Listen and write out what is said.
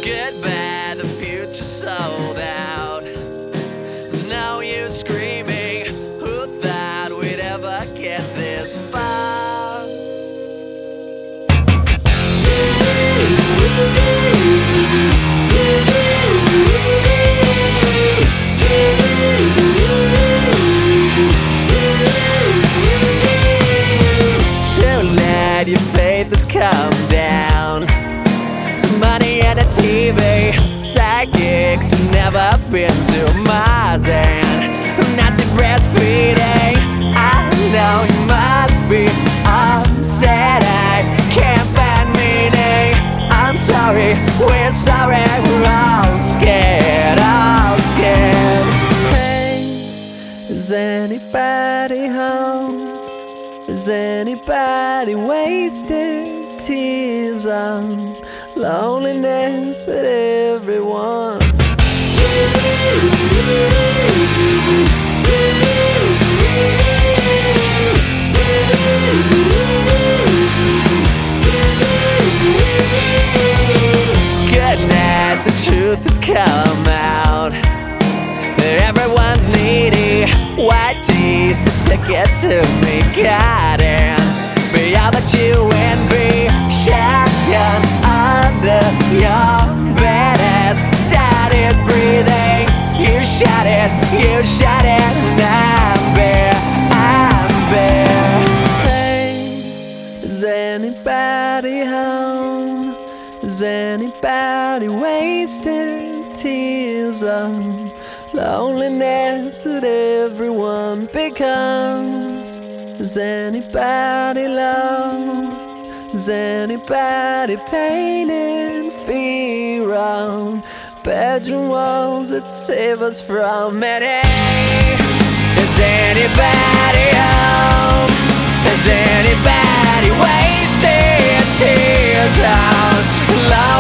Goodbye, the future sold out. There's no use screaming. Who thought we'd ever get this far? Tonight your faith has come down to money and a TV. Psychics who've never been to Mars and Nazi breastfeeding. I know you must be upset. I can't find meaning. I'm sorry, we're sorry, we're all scared, all scared. Hey, is anybody home? Is anybody wasting tears on loneliness that everyone good night, the truth has come out. Everyone's needy, white teeth, the ticket to me, God, and be all that you envy. Shotgun under your bed has started breathing. You shot it, and I'm bare. Hey, is anybody home? Is anybody wasting tears on loneliness that everyone becomes? Is anybody low? Is anybody painting fear on bedroom walls that save us from it? Is anybody home? Is anybody wasting tears on love?